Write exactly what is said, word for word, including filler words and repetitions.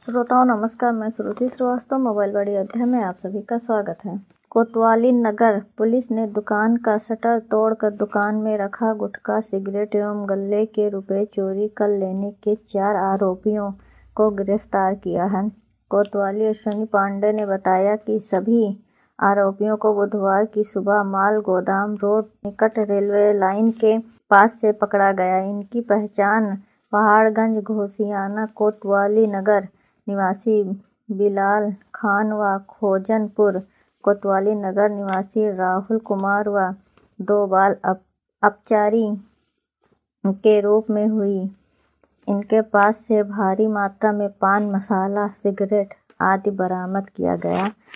श्रोताओं नमस्कार, मैं श्रुति श्रीवास्तव मोबाइल बड़ी अध्याय में आप सभी का स्वागत है। कोतवाली नगर पुलिस ने दुकान का शटर तोड़कर दुकान में रखा गुटखा, सिगरेट एवं गल्ले के रुपए चोरी कर लेने के चार आरोपियों को गिरफ्तार किया है। कोतवाली अश्विनी पांडे ने बताया कि सभी आरोपियों को बुधवार की सुबह माल गोदाम रोड निकट रेलवे लाइन के पास से पकड़ा गया। इनकी पहचान पहाड़गंज घोसियाना कोतवाली नगर निवासी बिलाल खान व खोजनपुर कोतवाली नगर निवासी राहुल कुमार व दो बाल अपचारी के रूप में हुई। इनके पास से भारी मात्रा में पान मसाला, सिगरेट आदि बरामद किया गया।